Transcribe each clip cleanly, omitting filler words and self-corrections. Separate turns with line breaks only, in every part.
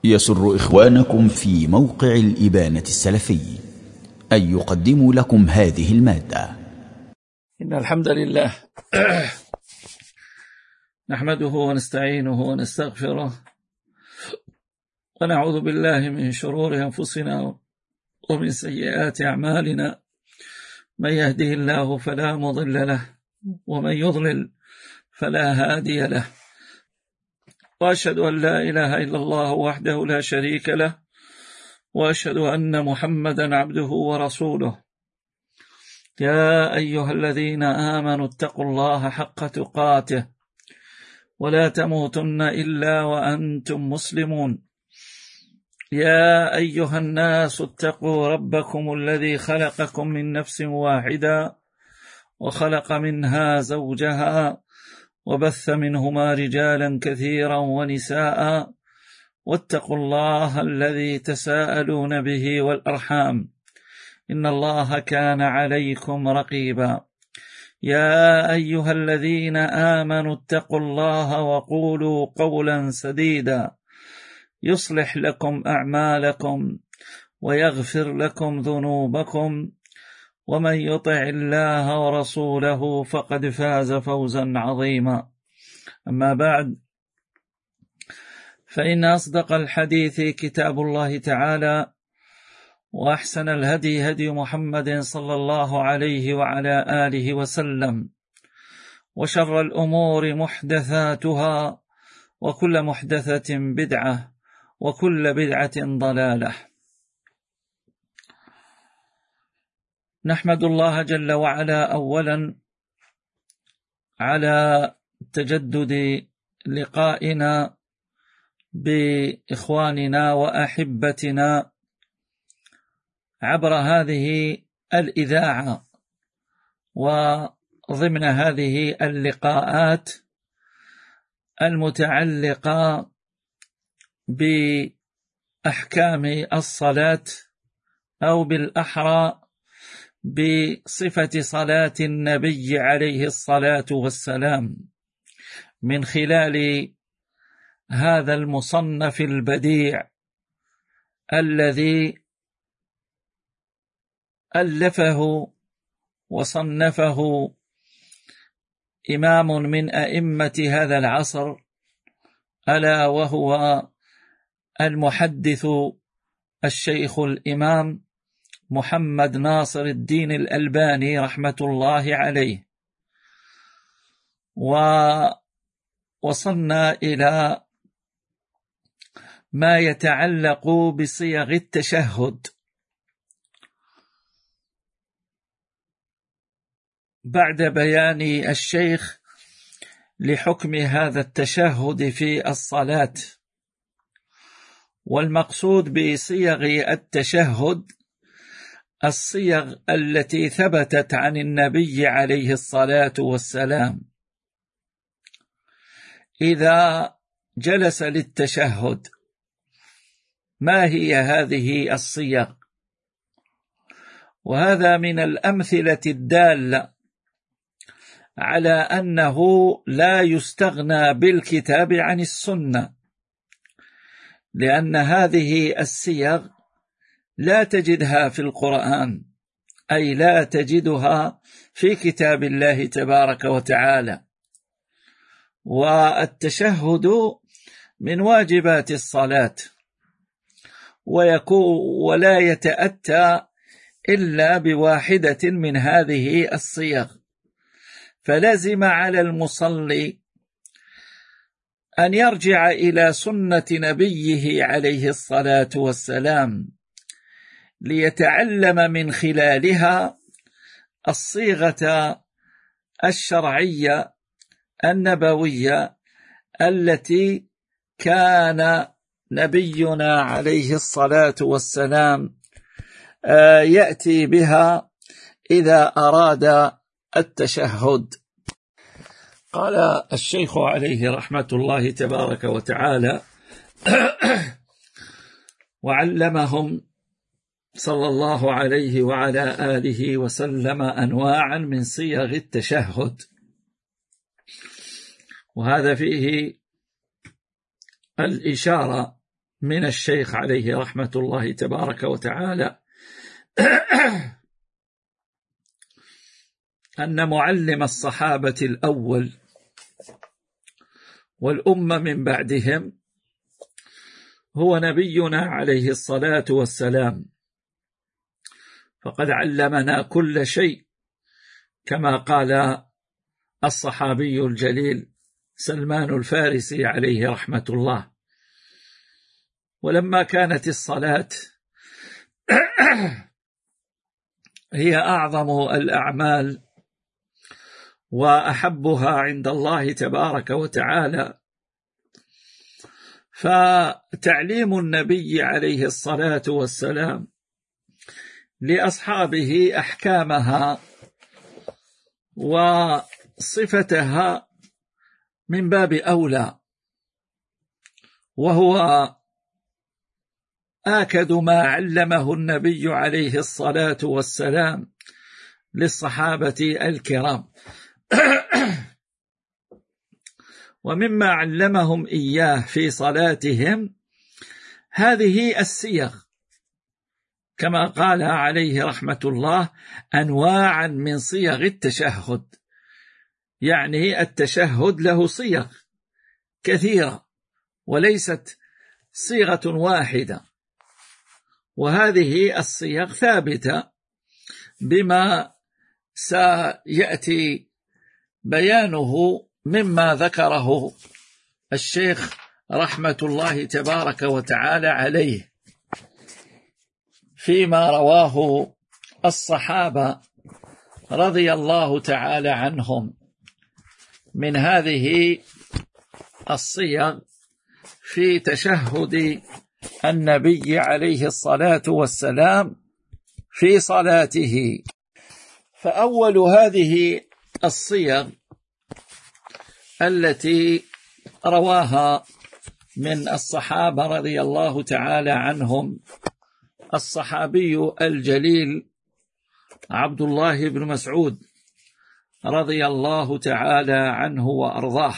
يسر إخوانكم في موقع الإبانة السلفي أن يقدموا لكم هذه المادة.
إن الحمد لله نحمده ونستعينه ونستغفره ونعوذ بالله من شرور أنفسنا ومن سيئات أعمالنا. من يهده الله فلا مضل له ومن يضلل فلا هادي له، وأشهد أن لا إله إلا الله وحده لا شريك له، وأشهد أن محمدا عبده ورسوله. يا أيها الذين آمنوا اتقوا الله حق تقاته ولا تموتن إلا وأنتم مسلمون. يا أيها الناس اتقوا ربكم الذي خلقكم من نفس واحدة وخلق منها زوجها وبث منهما رجالا كثيرا ونساء، واتقوا الله الذي تساءلون به والأرحام إن الله كان عليكم رقيبا. يا أيها الذين آمنوا اتقوا الله وقولوا قولا سديدا يصلح لكم أعمالكم ويغفر لكم ذنوبكم، ومن يطع الله ورسوله فقد فاز فوزا عظيما. أما بعد، فإن أصدق الحديث كتاب الله تعالى، وأحسن الهدي هدي محمد صلى الله عليه وعلى آله وسلم، وشر الأمور محدثاتها، وكل محدثة بدعة، وكل بدعة ضلالة. نحمد الله جل وعلا أولا على تجدد لقائنا بإخواننا وأحبتنا عبر هذه الإذاعة وضمن هذه اللقاءات المتعلقة بأحكام الصلاة، أو بالأحرى بصفة صلاة النبي عليه الصلاة والسلام، من خلال هذا المصنف البديع الذي ألفه وصنفه إمام من أئمة هذا العصر، ألا وهو المحدث الشيخ الإمام محمد ناصر الدين الألباني رحمة الله عليه. ووصلنا إلى ما يتعلق بصيغ التشهد. بعد بيان الشيخ لحكم هذا التشهد في الصلاة، والمقصود بصيغ التشهد الصيغ التي ثبتت عن النبي عليه الصلاة والسلام. إذا جلس للتشهد، ما هي هذه الصيغ؟ وهذا من الأمثلة الدالة على أنه لا يستغنى بالكتاب عن السنة، لأن هذه الصيغ لا تجدها في القرآن، أي لا تجدها في كتاب الله تبارك وتعالى. والتشهد من واجبات الصلاة، ولا يتأتى إلا بواحدة من هذه الصيغ، فلازم على المصلي أن يرجع إلى سنة نبيه عليه الصلاة والسلام ليتعلم من خلالها الصيغة الشرعية النبوية التي كان نبينا عليه الصلاة والسلام يأتي بها إذا أراد التشهد. قال الشيخ عليه رحمة الله تبارك وتعالى: وعلمهم صلى الله عليه وعلى آله وسلم أنواعا من صيغ التشهد. وهذا فيه الإشارة من الشيخ عليه رحمة الله تبارك وتعالى أن معلم الصحابة الأول والأمة من بعدهم هو نبينا عليه الصلاة والسلام، فقد علمنا كل شيء كما قال الصحابي الجليل سلمان الفارسي عليه رحمة الله. ولما كانت الصلاة هي أعظم الأعمال وأحبها عند الله تبارك وتعالى، فتعليم النبي عليه الصلاة والسلام لأصحابه أحكامها وصفتها من باب أولى، وهو آكد ما علمه النبي عليه الصلاة والسلام للصحابة الكرام. ومما علمهم إياه في صلاتهم هذه السيغ، كما قال عليه رحمة الله أنواعا من صيغ التشهد، يعني التشهد له صيغ كثيرة وليست صيغة واحدة، وهذه الصيغ ثابتة بما سيأتي بيانه مما ذكره الشيخ رحمة الله تبارك وتعالى عليه فيما رواه الصحابة رضي الله تعالى عنهم من هذه الصيغ في تشهد النبي عليه الصلاة والسلام في صلاته. فأول هذه الصيغ التي رواها من الصحابة رضي الله تعالى عنهم الصحابي الجليل عبد الله بن مسعود رضي الله تعالى عنه وأرضاه،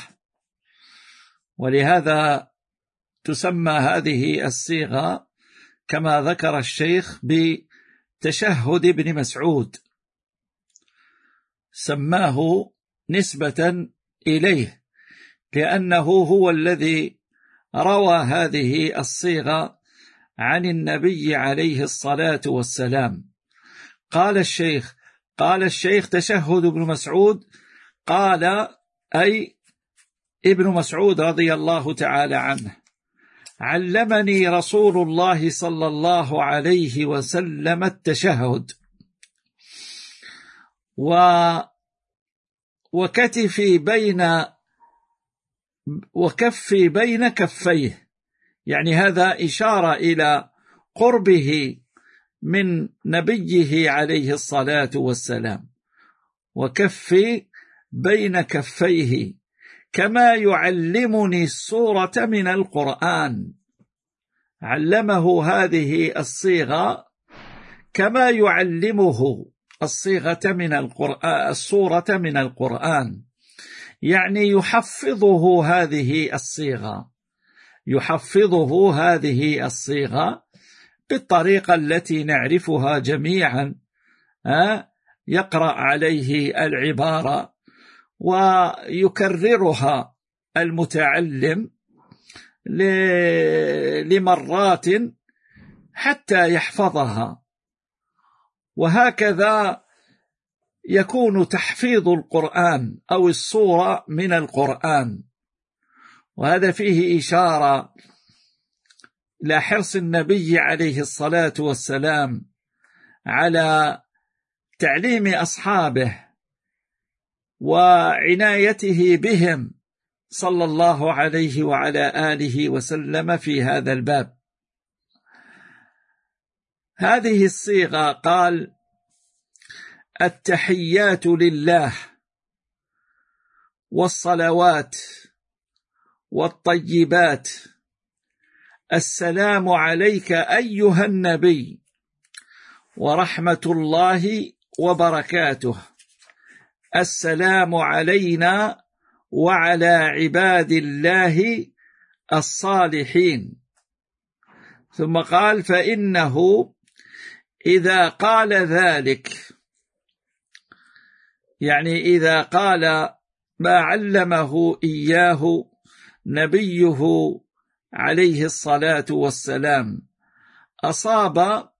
ولهذا تسمى هذه الصيغة كما ذكر الشيخ بتشهد ابن مسعود، سماه نسبة إليه لأنه هو الذي روى هذه الصيغة عن النبي عليه الصلاة والسلام. قال الشيخ تشهد ابن مسعود، قال أي ابن مسعود رضي الله تعالى عنه علمني رسول الله صلى الله عليه وسلم التشهد وكفي بين كفيه، يعني هذا إشارة إلى قربه من نبيه عليه الصلاة والسلام، وكفي بين كفيه كما يعلمني السورة من القرآن. علمه هذه الصيغة كما يعلمه الصيغة من القرآن، السورة من القرآن، يعني يحفظه هذه الصيغة بالطريقة التي نعرفها جميعا، يقرأ عليه العبارة ويكررها المتعلم لمرات حتى يحفظها، وهكذا يكون تحفيظ القرآن أو السورة من القرآن. وهذا فيه إشارة إلى حرص النبي عليه الصلاة والسلام على تعليم أصحابه وعنايته بهم صلى الله عليه وعلى آله وسلم في هذا الباب. هذه الصيغة قال التحيات لله والصلوات والطيبات، السلام عليك أيها النبي ورحمة الله وبركاته، السلام علينا وعلى عباد الله الصالحين. ثم قال فإنه إذا قال ذلك، يعني إذا قال ما علمه إياه نبيه عليه الصلاة والسلام، أصاب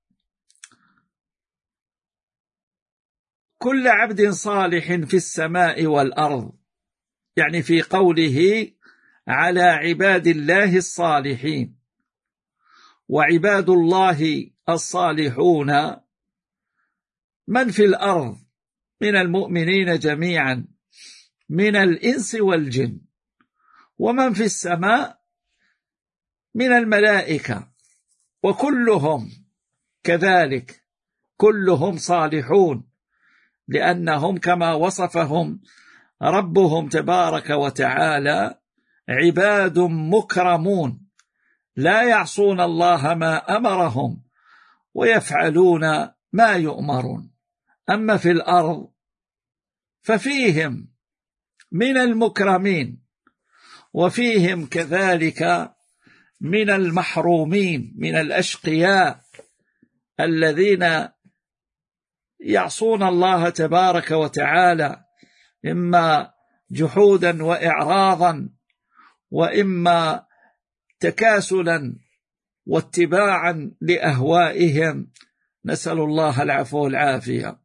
كل عبد صالح في السماء والأرض، يعني في قوله على عباد الله الصالحين. وعباد الله الصالحون من في الأرض من المؤمنين جميعا من الإنس والجن، ومن في السماء من الملائكة، وكلهم كذلك كلهم صالحون، لأنهم كما وصفهم ربهم تبارك وتعالى عباد مكرمون لا يعصون الله ما أمرهم ويفعلون ما يؤمرون. أما في الأرض ففيهم من المكرمين وفيهم كذلك من المحرومين، من الأشقياء الذين يعصون الله تبارك وتعالى إما جحودا وإعراضا، وإما تكاسلا واتباعا لأهوائهم، نسأل الله العفو والعافية.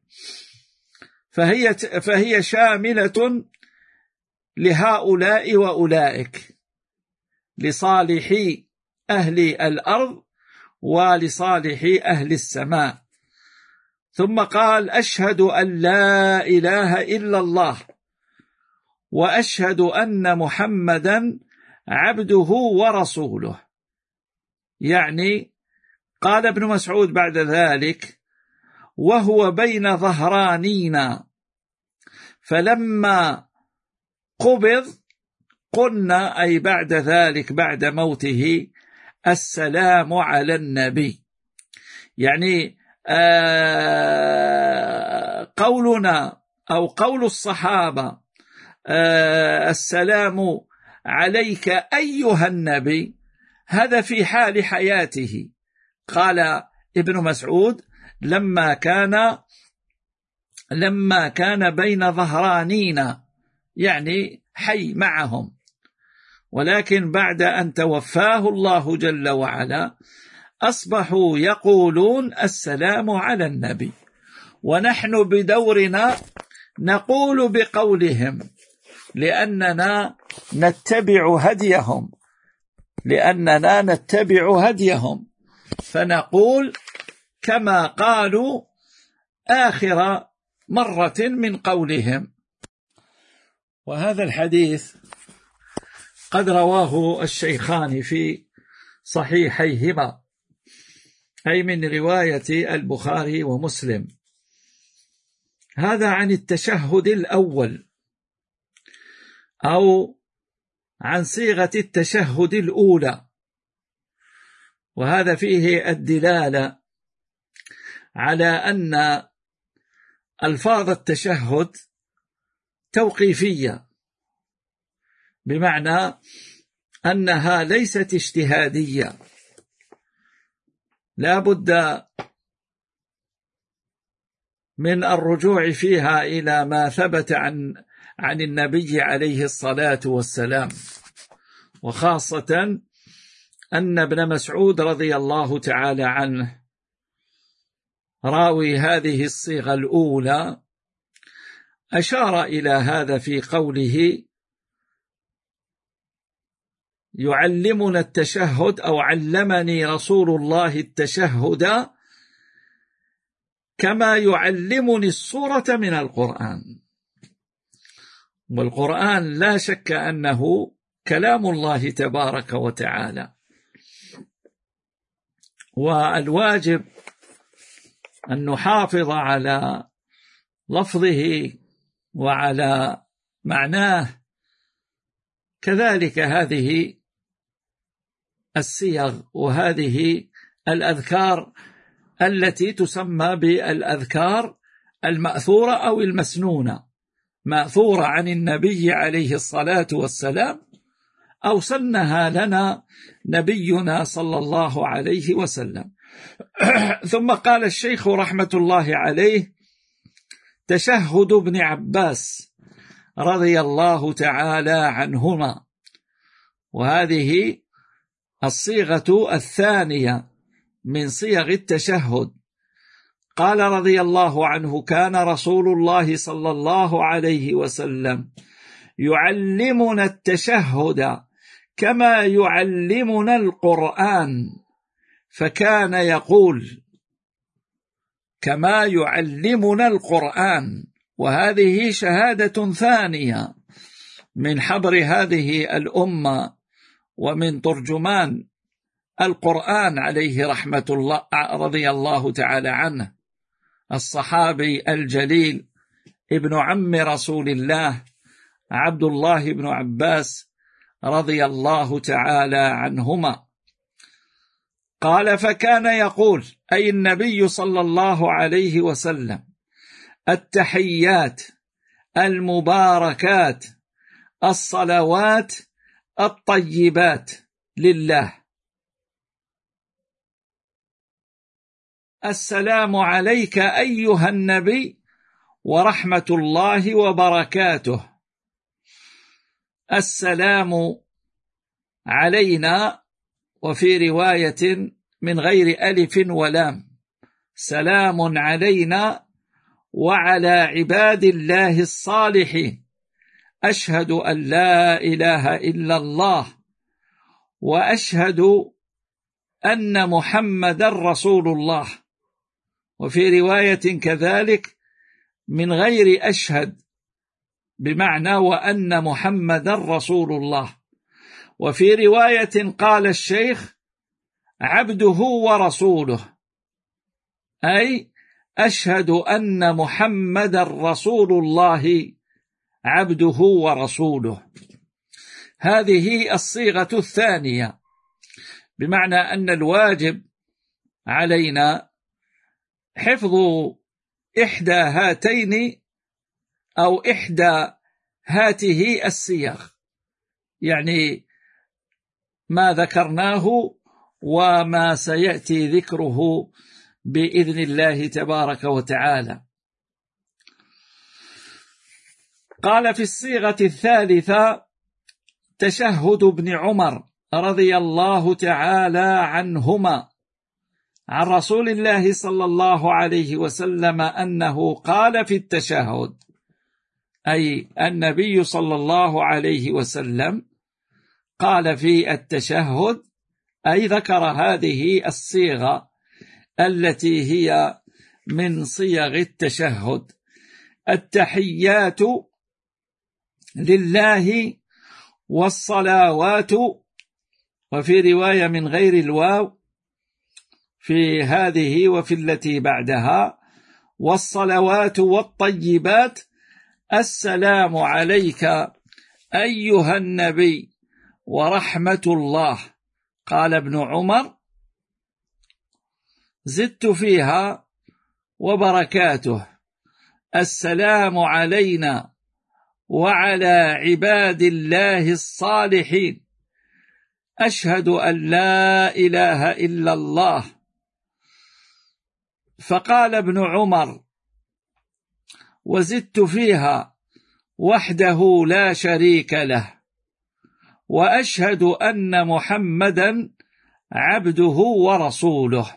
فهي شاملة لهؤلاء وأولئك، لصالحي أهل الأرض ولصالحي أهل السماء. ثم قال أشهد أن لا إله إلا الله وأشهد أن محمدا عبده ورسوله. يعني قال ابن مسعود بعد ذلك وهو بين ظهرانينا، فلما قبض قلنا أي بعد ذلك بعد موته السلام على النبي. يعني قولنا أو قول الصحابة السلام عليك أيها النبي، هذا في حال حياته. قال ابن مسعود لما كان بين ظهرانينا، يعني حي معهم، ولكن بعد أن توفاه الله جل وعلا أصبحوا يقولون السلام على النبي، ونحن بدورنا نقول بقولهم لأننا نتبع هديهم، فنقول كما قالوا آخر مرة من قولهم. وهذا الحديث قد رواه الشيخان في صحيحيهما، أي من رواية البخاري ومسلم. هذا عن التشهد الأول أو عن صيغة التشهد الأولى، وهذا فيه الدلالة على أن ألفاظ التشهد توقيفية، بمعنى أنها ليست اجتهادية، لا بد من الرجوع فيها إلى ما ثبت عن النبي عليه الصلاة والسلام، وخاصة أن ابن مسعود رضي الله تعالى عنه راوي هذه الصيغة الأولى أشار إلى هذا في قوله يعلمنا التشهد أو علمني رسول الله التشهد كما يعلمني السورة من القرآن. والقرآن لا شك أنه كلام الله تبارك وتعالى، والواجب أن نحافظ على لفظه وعلى معناه. كذلك هذه الصيغ وهذه الأذكار التي تسمى بالأذكار المأثورة أو المسنونة، مأثورة عن النبي عليه الصلاة والسلام أو سنها لنا نبينا صلى الله عليه وسلم. ثم قال الشيخ رحمة الله عليه: تشهد ابن عباس رضي الله تعالى عنهما. وهذه الصيغة الثانية من صيغ التشهد. قال رضي الله عنه: كان رسول الله صلى الله عليه وسلم يعلمنا التشهد كما يعلمنا القرآن، فكان يقول: كما يعلمنا القرآن. وهذه شهادة ثانية من حبر هذه الأمة ومن ترجمان القرآن عليه رحمة الله رضي الله تعالى عنه، الصحابي الجليل ابن عم رسول الله عبد الله بن عباس رضي الله تعالى عنهما. قال: فكان يقول، أي النبي صلى الله عليه وسلم: التحيات المباركات الصلوات الطيبات لله، السلام عليك أيها النبي ورحمة الله وبركاته. السلام علينا، وفي رواية من غير ألف ولام: سلام علينا وعلى عباد الله الصالحين، أشهد أن لا إله إلا الله وأشهد أن محمدا رسول الله. وفي رواية كذلك من غير أشهد، بمعنى وأن محمدا رسول الله. وفي رواية قال الشيخ: عبده ورسوله، أي أشهد أن محمدا رسول الله عبده ورسوله. هذه الصيغة الثانية، بمعنى أن الواجب علينا حفظ إحدى هاتين أو إحدى هاته الصيغ، يعني ما ذكرناه وما سيأتي ذكره بإذن الله تبارك وتعالى. قال: في الصيغة الثالثة تشهد ابن عمر رضي الله تعالى عنهما عن رسول الله صلى الله عليه وسلم أنه قال في التشهد، أي النبي صلى الله عليه وسلم قال في التشهد، أي ذكر هذه الصيغة التي هي من صيغ التشهد: التحيات لله والصلوات، وفي رواية من غير الواو في هذه وفي التي بعدها: والصلوات والطيبات، السلام عليك أيها النبي ورحمة الله. قال ابن عمر: زدت فيها وبركاته، السلام علينا وعلى عباد الله الصالحين، أشهد أن لا إله إلا الله. فقال ابن عمر: وزدت فيها وحده لا شريك له، وأشهد أن محمدا عبده ورسوله.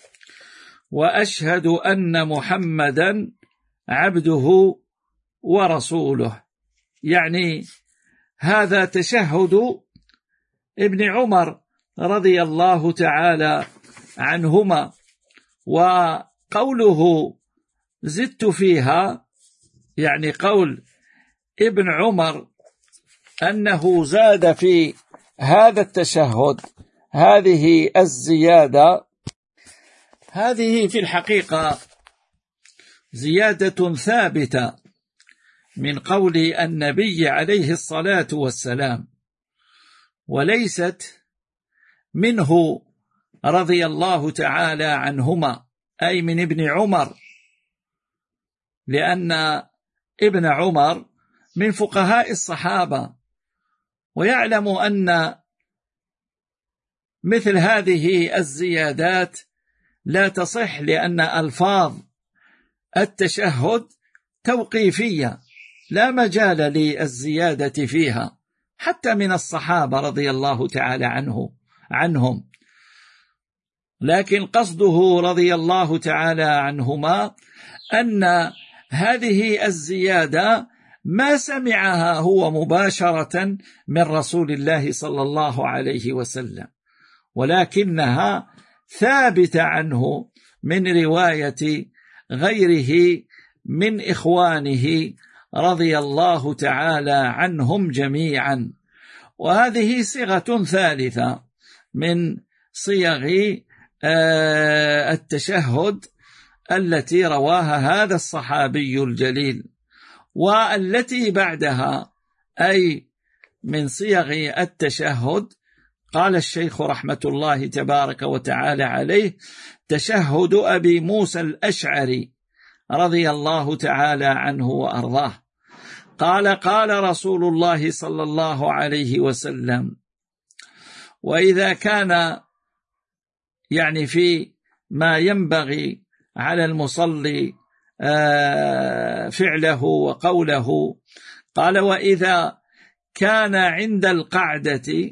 وأشهد أن محمدا عبده ورسوله، يعني هذا تشهد ابن عمر رضي الله تعالى عنهما. وقوله زدت فيها، يعني قول ابن عمر أنه زاد في هذا التشهد هذه الزيادة، هذه في الحقيقة زيادة ثابتة من قول النبي عليه الصلاة والسلام، وليست منه رضي الله تعالى عنهما، أي من ابن عمر، لأن ابن عمر من فقهاء الصحابة، ويعلم أن مثل هذه الزيادات لا تصح، لأن ألفاظ التشهد توقيفية لا مجال للزيادة فيها حتى من الصحابة رضي الله تعالى عنهم، لكن قصده رضي الله تعالى عنهما أن هذه الزيادة ما سمعها هو مباشرة من رسول الله صلى الله عليه وسلم، ولكنها ثابتة عنه من رواية غيره من إخوانه رضي الله تعالى عنهم جميعا. وهذه صيغة ثالثة من صيغ التشهد التي رواها هذا الصحابي الجليل. والتي بعدها أي من صيغ التشهد قال الشيخ رحمة الله تبارك وتعالى عليه: تشهد أبي موسى الأشعري رضي الله تعالى عنه وأرضاه قال: قال رسول الله صلى الله عليه وسلم: وإذا كان يعني في ما ينبغي على المصلي فعله وقوله، قال: وإذا كان عند القعدة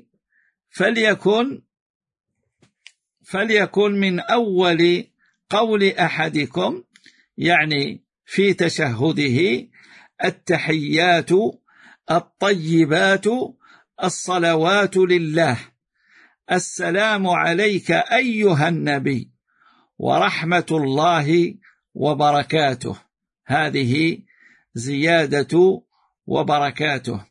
فليكن من أول قول أحدكم، يعني في تشهده: التحيات الطيبات الصلوات لله، السلام عليك أيها النبي ورحمة الله وبركاته. هذه زيادة وبركاته.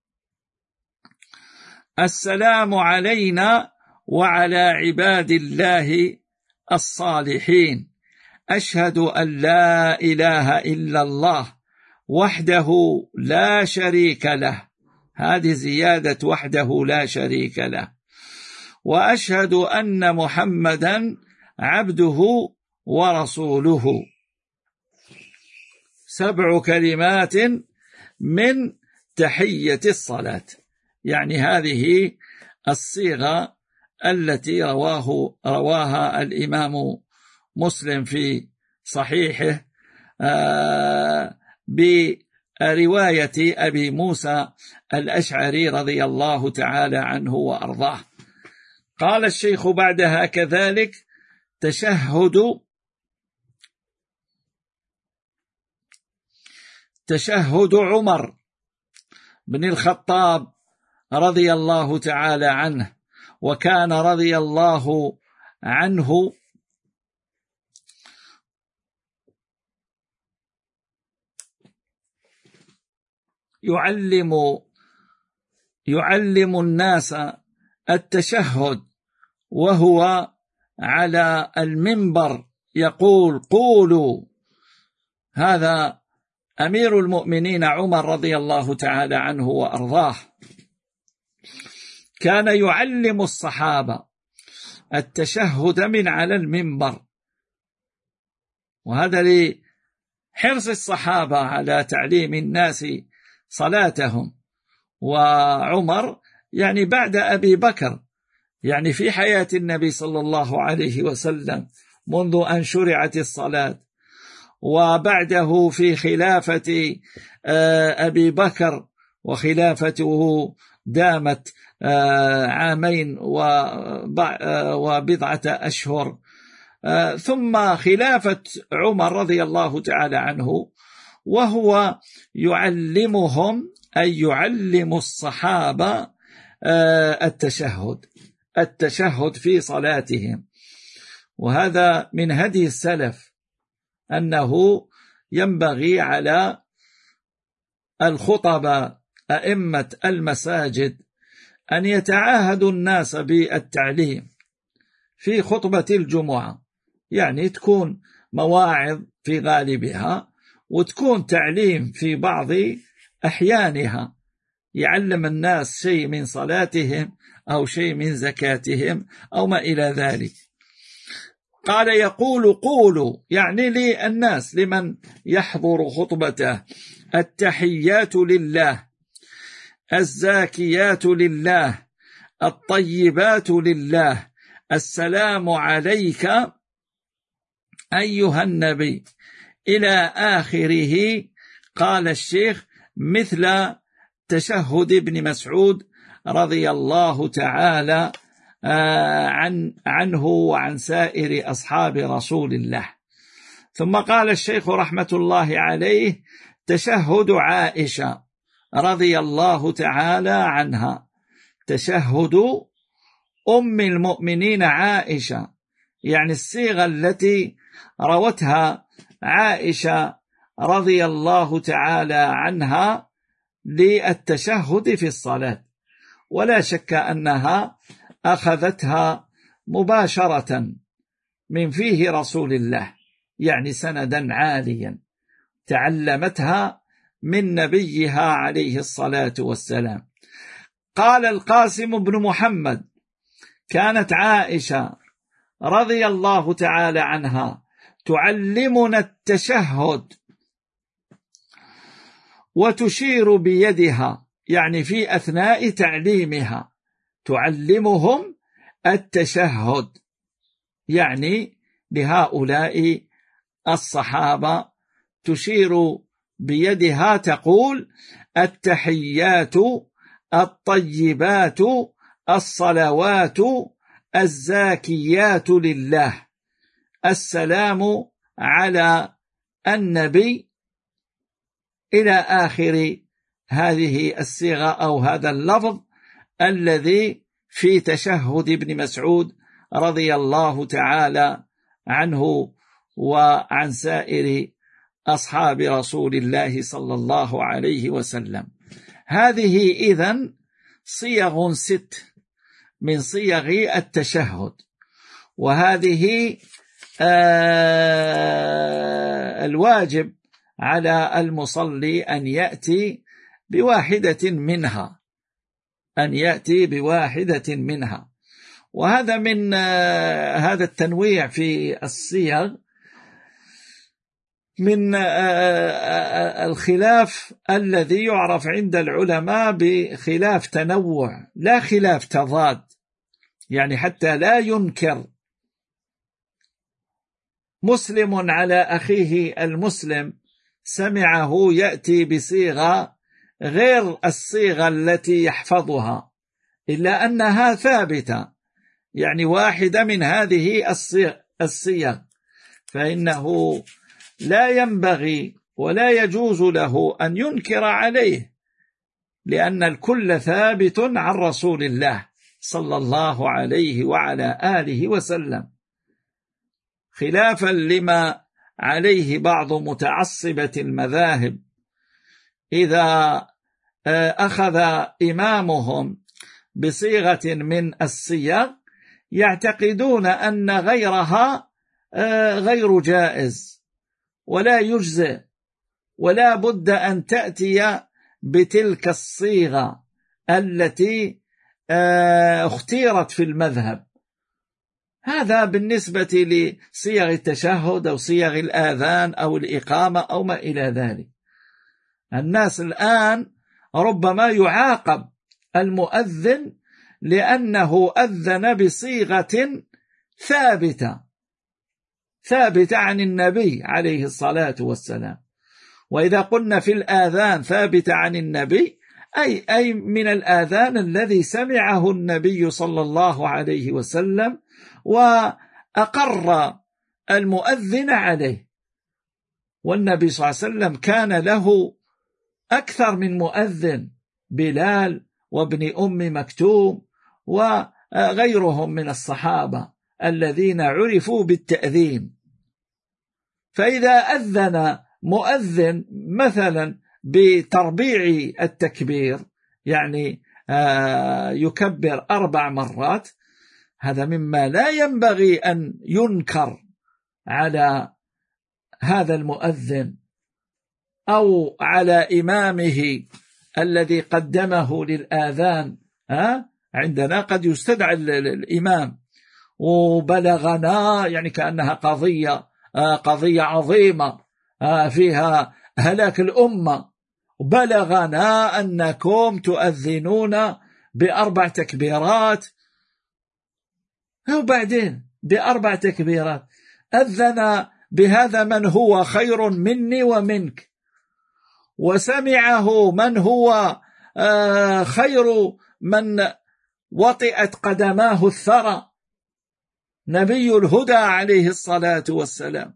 السلام علينا وعلى عباد الله الصالحين، أشهد أن لا إله إلا الله وحده لا شريك له. هذه زيادة وحده لا شريك له. وأشهد أن محمدا عبده ورسوله. 7 كلمات من تحية الصلاة. يعني هذه الصيغة التي رواها الإمام مسلم في صحيحه برواية أبي موسى الأشعري رضي الله تعالى عنه وأرضاه. قال الشيخ بعدها كذلك: تشهد عمر بن الخطاب رضي الله تعالى عنه، وكان رضي الله عنه يعلم الناس التشهد وهو على المنبر يقول: قولوا. هذا أمير المؤمنين عمر رضي الله تعالى عنه وأرضاه كان يعلم الصحابة التشهد من على المنبر، وهذا لحرص الصحابة على تعليم الناس صلاتهم. وعمر يعني بعد أبي بكر، يعني في حياة النبي صلى الله عليه وسلم منذ أن شرعت الصلاة، وبعده في خلافة أبي بكر، وخلافته دامت 2 وبضعة أشهر، ثم خلافة عمر رضي الله تعالى عنه، وهو يعلمهم أي يعلم الصحابة التشهد في صلاتهم. وهذا من هدي السلف أنه ينبغي على الخطباء أئمة المساجد أن يتعاهدوا الناس بالتعليم في خطبة الجمعة، يعني تكون مواعظ في غالبها، وتكون تعليم في بعض أحيانها، يعلم الناس شيء من صلاتهم أو شيء من زكاتهم أو ما إلى ذلك. قال: يقول قولوا، يعني للناس، لمن يحضر خطبته: التحيات لله الزاكيات لله الطيبات لله السلام عليك أيها النبي إلى آخره. قال الشيخ مثل تشهد ابن مسعود رضي الله تعالى عنه وعن سائر أصحاب رسول الله. ثم قال الشيخ رحمة الله عليه تشهد عائشة رضي الله تعالى عنها، تشهد أم المؤمنين عائشة، يعني الصيغة التي روتها عائشة رضي الله تعالى عنها للتشهد في الصلاة، ولا شك أنها أخذتها مباشرة من فيه رسول الله، يعني سندا عاليا تعلمتها من نبيها عليه الصلاة والسلام. قال القاسم بن محمد كانت عائشة رضي الله تعالى عنها تعلمنا التشهد وتشير بيدها، يعني في أثناء تعليمها تعلمهم التشهد، يعني لهؤلاء الصحابة تشير بيدها تقول التحيات الطيبات الصلوات الزاكيات لله السلام على النبي إلى آخر هذه الصيغة أو هذا اللفظ الذي في تشهد ابن مسعود رضي الله تعالى عنه وعن سائر أصحاب رسول الله صلى الله عليه وسلم. هذه إذن صيغ 6 من صيغ التشهد، وهذه الواجب على المصلي أن يأتي بواحدة منها، وهذا من هذا التنويع في الصيغ من الخلاف الذي يعرف عند العلماء بخلاف تنوع لا خلاف تضاد، يعني حتى لا ينكر مسلم على أخيه المسلم سمعه يأتي بصيغة غير الصيغة التي يحفظها، إلا أنها ثابتة، يعني واحدة من هذه الصيغ، فإنه لا ينبغي ولا يجوز له أن ينكر عليه، لأن الكل ثابت عن رسول الله صلى الله عليه وعلى آله وسلم، خلافا لما عليه بعض متعصبة المذاهب إذا أخذ إمامهم بصيغة من الصيغ يعتقدون أن غيرها غير جائز ولا يجزئ، ولا بد أن تأتي بتلك الصيغة التي اختيرت في المذهب. هذا بالنسبة لصيغ التشهد أو صيغ الآذان أو الإقامة أو ما إلى ذلك. الناس الآن ربما يعاقب المؤذن لأنه أذن بصيغة ثابتة عن النبي عليه الصلاة والسلام. وإذا قلنا في الآذان ثابتة عن النبي أي من الآذان الذي سمعه النبي صلى الله عليه وسلم وأقر المؤذن عليه. والنبي صلى الله عليه وسلم كان له أكثر من مؤذن، بلال وابن أم مكتوم وغيرهم من الصحابة الذين عرفوا بالتأذين. فإذا أذن مؤذن مثلا بتربيع التكبير، يعني يكبر 4 مرات، هذا مما لا ينبغي أن ينكر على هذا المؤذن أو على إمامه الذي قدمه للآذان. عندنا قد يستدعى الإمام وبلغنا يعني كأنها قضية عظيمة فيها هلاك الأمة بلغنا أنكم تؤذنون ب4 تكبيرات، وبعدين ب4 تكبيرات أذن بهذا من هو خير مني ومنك، وسمعه من هو خير من وطئت قدماه الثرى، نبي الهدى عليه الصلاة والسلام.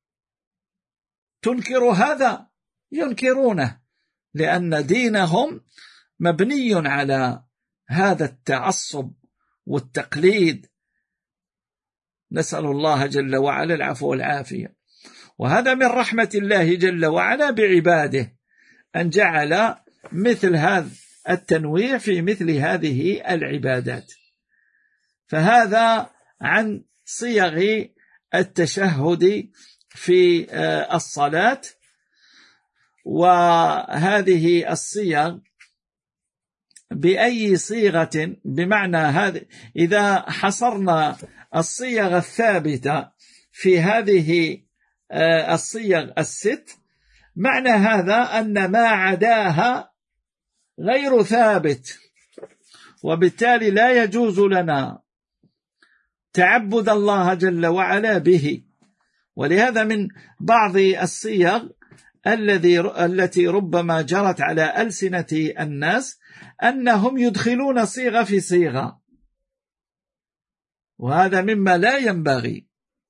تنكر هذا؟ ينكرونه، لأن دينهم مبني على هذا التعصب والتقليد. نسأل الله جل وعلا العفو والعافية. وهذا من رحمة الله جل وعلا بعباده أن جعل مثل هذا التنويع في مثل هذه العبادات. فهذا عن صيغ التشهد في الصلاة. وهذه الصيغ بأي صيغة، بمعنى هذه إذا حصرنا الصيغ الثابتة في هذه الصيغ ال6، معنى هذا أن ما عداها غير ثابت، وبالتالي لا يجوز لنا تعبد الله جل وعلا به. ولهذا من بعض الصيغ التي ربما جرت على ألسنة الناس أنهم يدخلون صيغة في صيغة، وهذا مما لا ينبغي،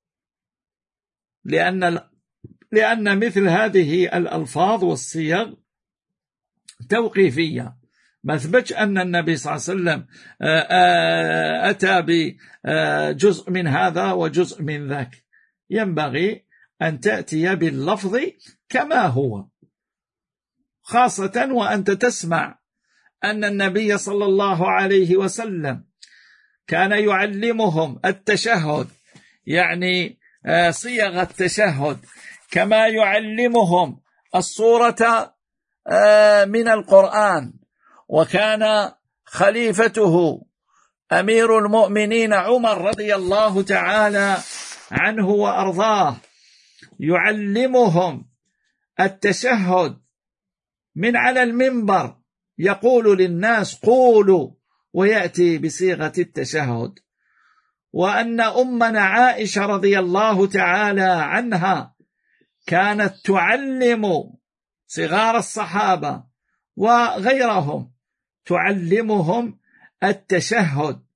لأن مثل هذه الألفاظ والصيغ توقيفية، ما ثبتش أن النبي صلى الله عليه وسلم أتى بجزء من هذا وجزء من ذاك. ينبغي أن تأتي باللفظ كما هو، خاصة وأنت تسمع أن النبي صلى الله عليه وسلم كان يعلمهم التشهد، يعني صيغ التشهد، كما يعلمهم السورة من القرآن. وكان خليفته أمير المؤمنين عمر رضي الله تعالى عنه وأرضاه يعلمهم التشهد من على المنبر، يقول للناس قولوا، ويأتي بصيغة التشهد. وأن أمنا عائشة رضي الله تعالى عنها كانت تعلم صغار الصحابة وغيرهم، تعلمهم التشهد.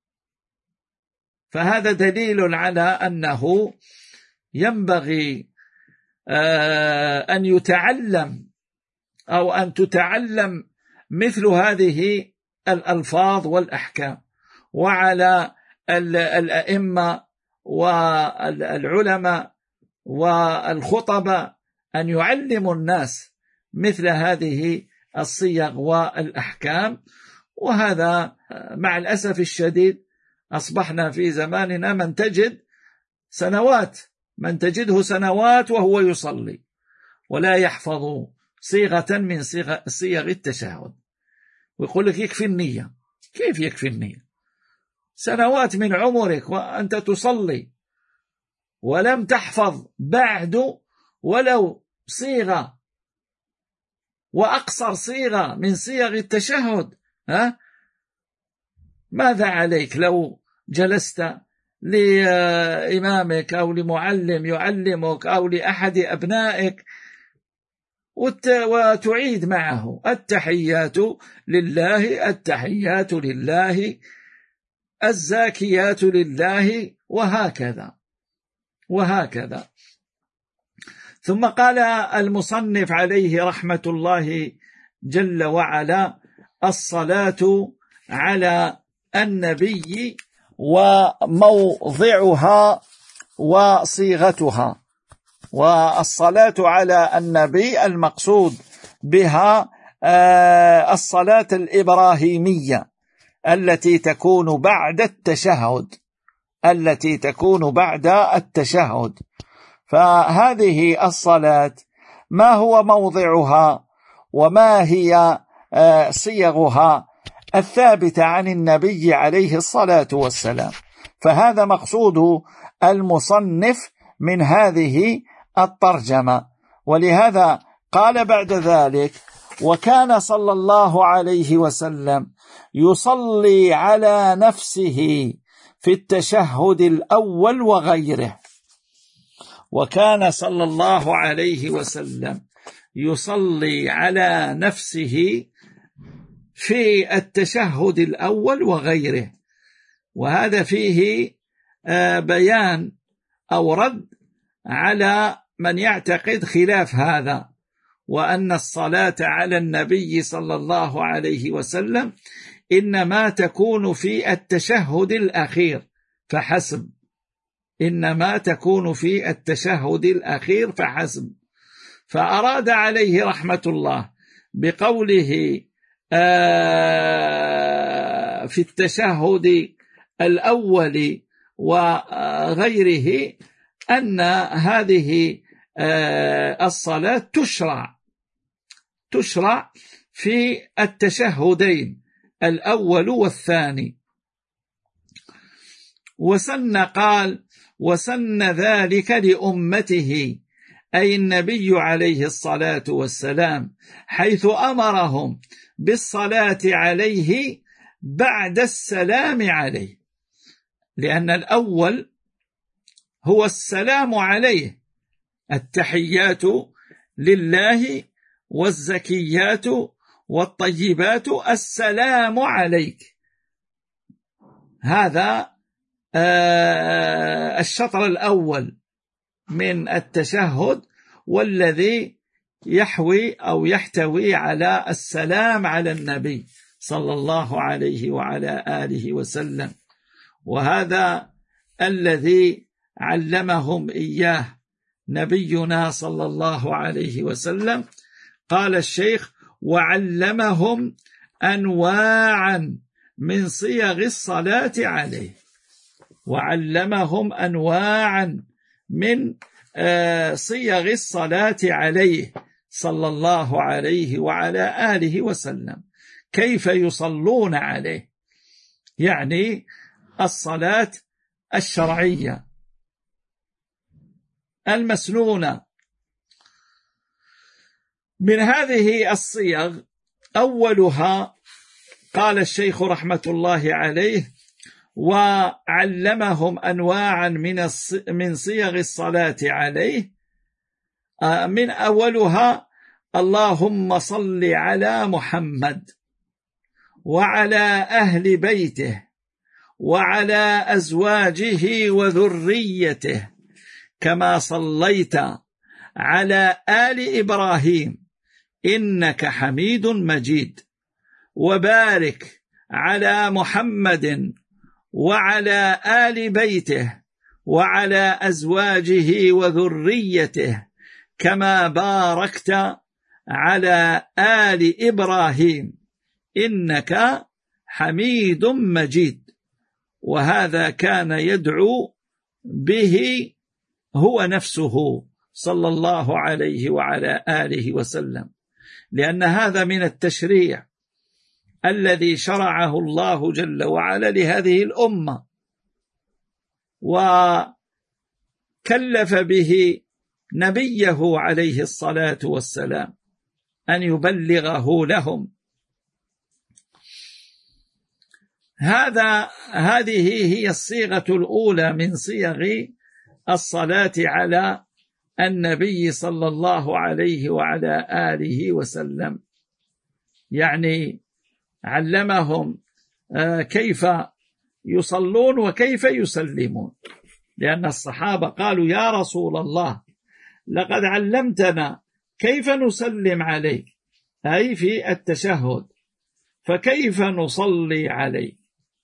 فهذا دليل على أنه ينبغي أن يتعلم أو أن تتعلم مثل هذه الألفاظ والأحكام. وعلى الأئمة والعلماء والخطباء أن يعلموا الناس مثل هذه الصيغ والأحكام. وهذا مع الأسف الشديد أصبحنا في زماننا من تجده سنوات وهو يصلي ولا يحفظ صيغة من صيغ التشهد، ويقول لك يكفي النية. كيف يكفي النية؟ سنوات من عمرك وأنت تصلي ولم تحفظ بعد ولو صيغة وأقصر صيغة من صيغ التشهد. ماذا عليك لو جلست لإمامك أو لمعلم يعلمك أو لأحد أبنائك وتعيد معه التحيات لله، التحيات لله، الزاكيات لله، وهكذا. ثم قال المصنف عليه رحمة الله جل وعلا: الصلاة على النبي وموضعها وصيغتها. والصلاة على النبي المقصود بها الصلاة الإبراهيمية التي تكون بعد التشهد. فهذه الصلاة ما هو موضعها وما هي صيغها الثابتة عن النبي عليه الصلاة والسلام. فهذا مقصود المصنف من هذه الترجمة. ولهذا قال بعد ذلك: وكان صلى الله عليه وسلم يصلي على نفسه في التشهد الأول وغيره. وكان صلى الله عليه وسلم يصلي على نفسه في التشهد الأول وغيره. وهذا فيه بيان أو رد على من يعتقد خلاف هذا، وأن الصلاة على النبي صلى الله عليه وسلم إنما تكون في التشهد الأخير فحسب، إنما تكون في التشهد الأخير فحسب. فأراد عليه رحمة الله بقوله في التشهد الأول وغيره أن هذه الصلاة تشرع في التشهدين الأول والثاني. وسن ذلك لأمته، أي النبي عليه الصلاة والسلام، حيث أمرهم بالصلاة عليه بعد السلام عليه، لأن الأول هو السلام عليه، التحيات لله والزكيات والطيبات السلام عليك. هذا الشطر الأول من التشهد، والذي يحوي أو يحتوي على السلام على النبي صلى الله عليه وعلى آله وسلم. وهذا الذي علمهم إياه نبينا صلى الله عليه وسلم. قال الشيخ: وعلمهم أنواعا من صيغ الصلاة عليه. وعلمهم أنواعا من صيغ الصلاة عليه صلى الله عليه وعلى آله وسلم، كيف يصلون عليه، يعني الصلاة الشرعية المسنونة. من هذه الصيغ أولها قال الشيخ رحمة الله عليه: وعلمهم أنواعا من صيغ الصلاة عليه، من أولها: اللهم صل على محمد وعلى أهل بيته وعلى أزواجه وذريته كما صليت على آل إبراهيم إنك حميد مجيد، وبارك على محمد وعلى آل بيته وعلى أزواجه وذريته كما باركت على آل إبراهيم إنك حميد مجيد. وهذا كان يدعو به هو نفسه صلى الله عليه وعلى آله وسلم، لأن هذا من التشريع الذي شرعه الله جل وعلا لهذه الأمة، وكلف به نبيه عليه الصلاة والسلام أن يبلغه لهم. هذه هي الصيغة الأولى من صيغ الصلاة على النبي صلى الله عليه وعلى آله وسلم، يعني علمهم كيف يصلون وكيف يسلمون. لأن الصحابة قالوا: يا رسول الله، لقد علمتنا كيف نسلم عليك، أي في التشهد، فكيف نصلي عليك؟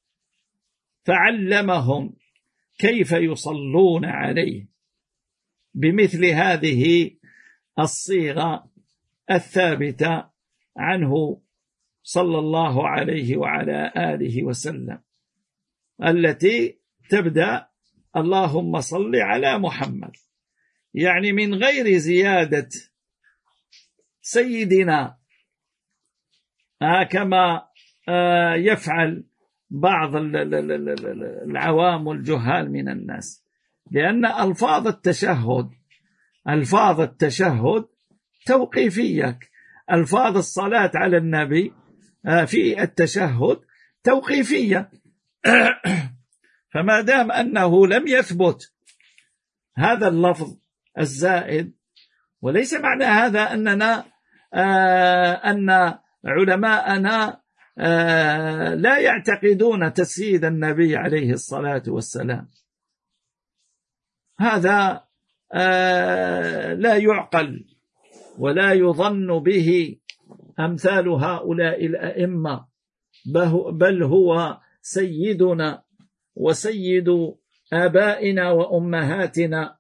فعلمهم كيف يصلون عليه بمثل هذه الصيغة الثابتة عنه صلى الله عليه وعلى آله وسلم، التي تبدأ: اللهم صل على محمد، يعني من غير زيادة سيدنا كما يفعل بعض العوام والجهال من الناس، لأن ألفاظ التشهد توقيفية. ألفاظ الصلاة على النبي في التشهد توقيفية. فما دام أنه لم يثبت هذا اللفظ الزائد، وليس معنى هذا أن علماءنا لا يعتقدون تسييد النبي عليه الصلاة والسلام، هذا لا يعقل ولا يظن به أمثال هؤلاء الأئمة، بل هو سيدنا وسيد آبائنا وأمهاتنا،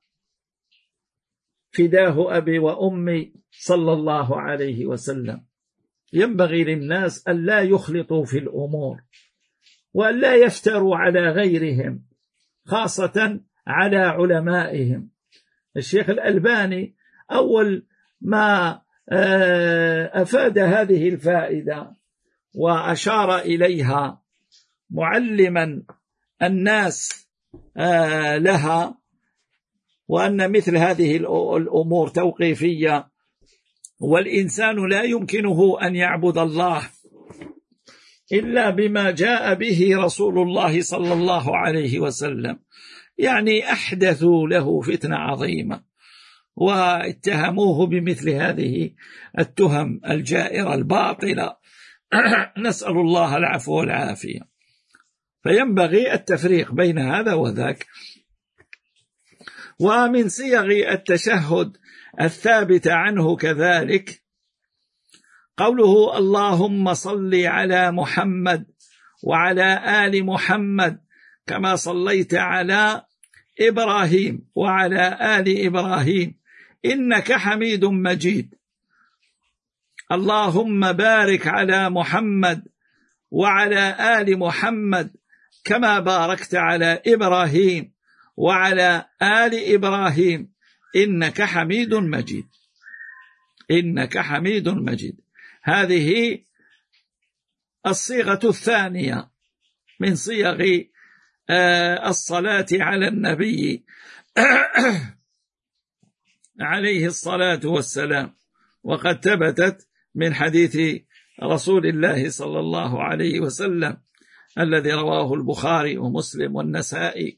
فداه أبي وأمي صلى الله عليه وسلم. ينبغي للناس أن لا يخلطوا في الأمور وأن لا يفتروا على غيرهم، خاصة على علمائهم. الشيخ الألباني أول ما أفاد هذه الفائدة وأشار إليها معلما الناس لها، وأن مثل هذه الأمور توقيفية، والإنسان لا يمكنه أن يعبد الله إلا بما جاء به رسول الله صلى الله عليه وسلم. يعني أحدثوا له فتنة عظيمة واتهموه بمثل هذه التهم الجائرة الباطلة. نسأل الله العفو والعافية. فينبغي التفريق بين هذا وذاك. ومن صيغ التشهد الثابت عنه كذلك قوله اللهم صل على محمد وعلى آل محمد كما صليت على إبراهيم وعلى آل إبراهيم إنك حميد مجيد. اللهم بارك على محمد وعلى آل محمد كما باركت على إبراهيم وعلى آل إبراهيم إنك حميد مجيد. إنك حميد مجيد. هذه الصيغة الثانية من صيغ الصلاة على النبي عليه الصلاة والسلام، وقد ثبتت من حديث رسول الله صلى الله عليه وسلم الذي رواه البخاري ومسلم والنسائي.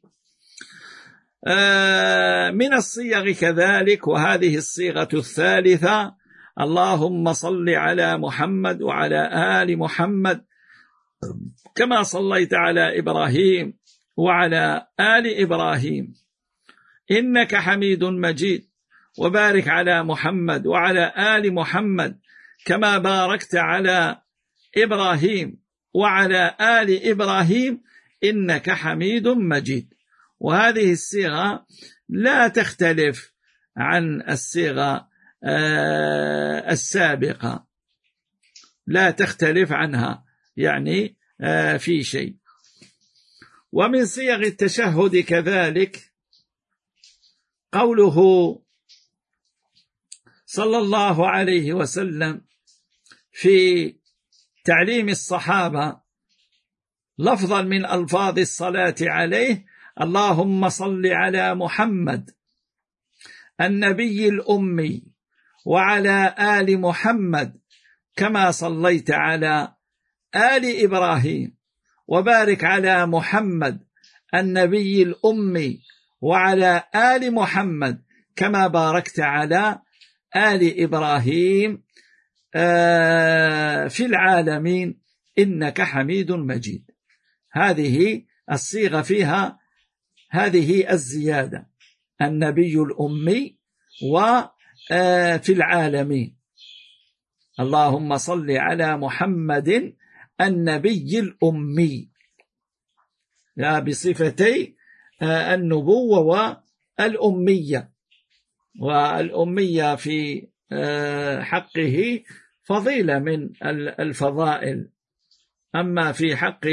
من الصيغ كذلك، وهذه الصيغة الثالثة، اللهم صل على محمد وعلى آل محمد كما صليت على إبراهيم وعلى آل إبراهيم إنك حميد مجيد. وبارك على محمد وعلى آل محمد كما باركت على إبراهيم وعلى آل إبراهيم إنك حميد مجيد. وهذه الصيغة لا تختلف عن الصيغة السابقة، لا تختلف عنها يعني في شيء. ومن صيغ التشهد كذلك قوله صلى الله عليه وسلم في تعليم الصحابة لفظا من ألفاظ الصلاة عليه: اللهم صل على محمد النبي الأمي وعلى آل محمد كما صليت على آل إبراهيم وبارك على محمد النبي الأمي وعلى آل محمد كما باركت على آل إبراهيم في العالمين إنك حميد مجيد. هذه الصيغة فيها هذه الزيادة: النبي الأمي وفي العالمين. اللهم صل على محمد النبي الأمي، بصفتي النبوة والأمية. والأمية في حقه فضيلة من الفضائل، أما في حق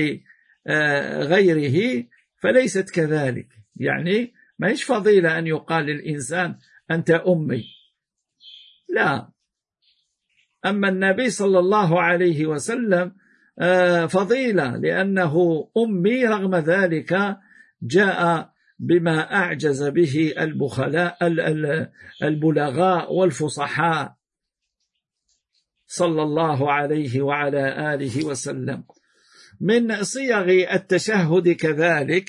غيره فليست كذلك. يعني ما هيش فضيلة أن يقال للإنسان أنت أمي، لا. أما النبي صلى الله عليه وسلم فضيلة لأنه أمي، رغم ذلك جاء بما أعجز به البلغاء والفصحاء، صلى الله عليه وعلى آله وسلم. من صيغ التشهد كذلك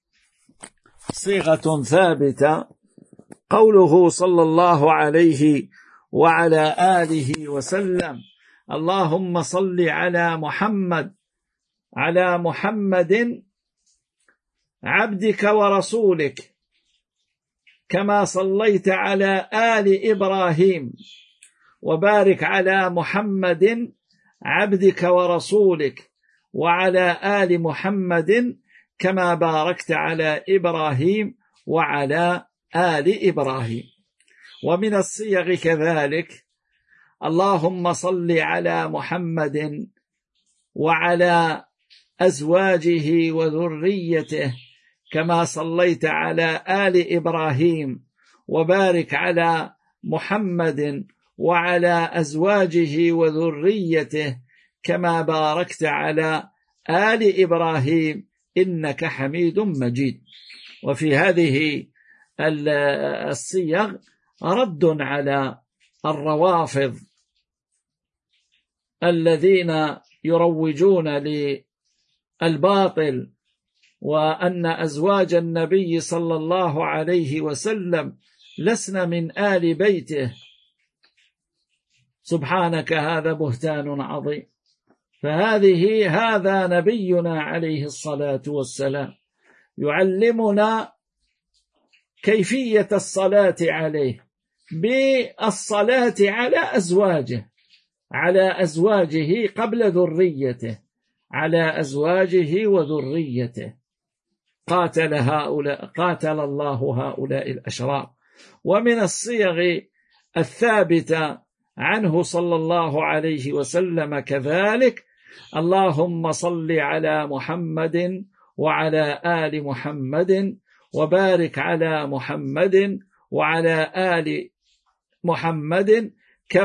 صيغة ثابتة قوله صلى الله عليه وعلى آله وسلم: اللهم صل على محمد عبدك ورسولك كما صليت على آل إبراهيم، وبارك على محمد عبدك ورسولك وعلى آل محمد كما باركت على إبراهيم وعلى آل إبراهيم. ومن الصيغ كذلك: اللهم صل على محمد وعلى أزواجه وذريته كما صليت على آل إبراهيم، وبارك على محمد وعلى أزواجه وذريته كما باركت على آل إبراهيم إنك حميد مجيد. وفي هذه الصيغ رد على الروافض الذين يروجون للباطل، وأن أزواج النبي صلى الله عليه وسلم لسن من آل بيته. سبحانك، هذا بهتان عظيم. هذا نبينا عليه الصلاة والسلام يعلمنا كيفية الصلاة عليه بالصلاة على أزواجه قبل ذريته، على أزواجه وذريته. قاتل الله هؤلاء الأشرار. ومن الصيغ الثابتة عنه صلى الله عليه وسلم كذلك: اللهم صل على محمد وعلى آل محمد وبارك على محمد وعلى آل محمد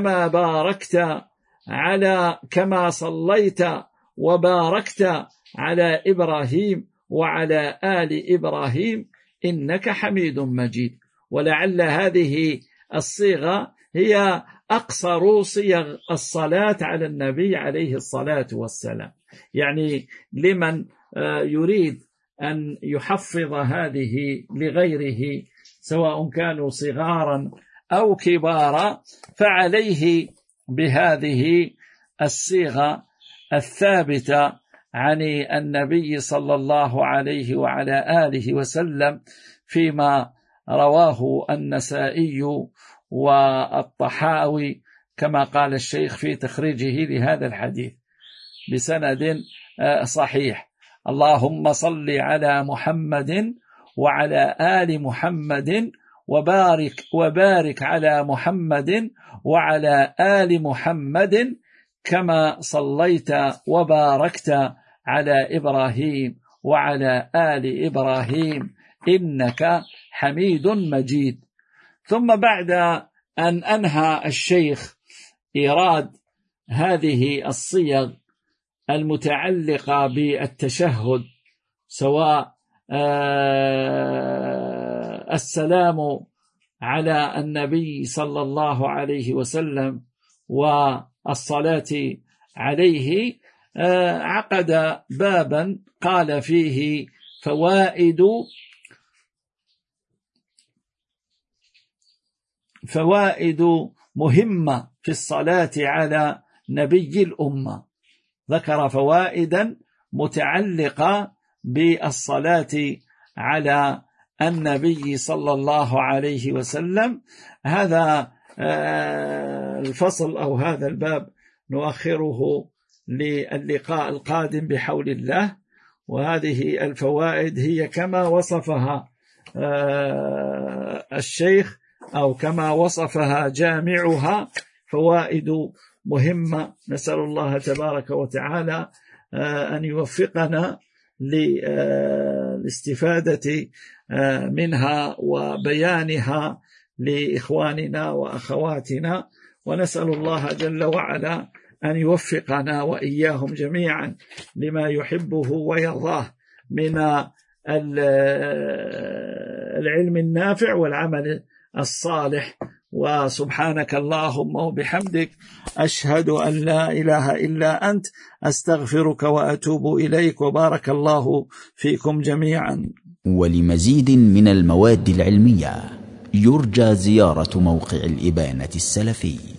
كما صليت وباركت على إبراهيم وعلى آل إبراهيم إنك حميد مجيد. ولعل هذه الصيغة هي أقصر صيغ الصلاة على النبي عليه الصلاة والسلام. يعني لمن يريد أن يحفظ هذه لغيره سواء كانوا صغارا أو كبارا فعليه بهذه الصيغة الثابتة عن النبي صلى الله عليه وعلى آله وسلم فيما رواه النسائي والطحاوي كما قال الشيخ في تخريجه لهذا الحديث بسند صحيح: اللهم صل على محمد وعلى آل محمد وبارك على محمد وعلى آل محمد كما صليت وباركت على إبراهيم وعلى آل إبراهيم إنك حميد مجيد. ثم بعد أن أنهى الشيخ إيراد هذه الصيغ المتعلقة بالتشهد، سواء السلام على النبي صلى الله عليه وسلم والصلاة عليه، عقد بابا قال فيه فوائد مهمة في الصلاة على نبي الأمة. ذكر فوائدا متعلقة بالصلاة على النبي صلى الله عليه وسلم. هذا الفصل أو هذا الباب نؤخره للقاء القادم بحول الله. وهذه الفوائد هي كما وصفها الشيخ أو كما وصفها جامعها فوائد مهمة. نسأل الله تبارك وتعالى أن يوفقنا للاستفادة منها وبيانها لإخواننا وأخواتنا، ونسأل الله جل وعلا أن يوفقنا وإياهم جميعا لما يحبه ويرضاه من العلم النافع والعمل الصالح. وسبحانك اللهم وبحمدك، أشهد أن لا إله إلا أنت، أستغفرك وأتوب إليك، وبارك الله فيكم جميعا.
ولمزيد من المواد العلمية يرجى زيارة موقع الإبانة السلفي.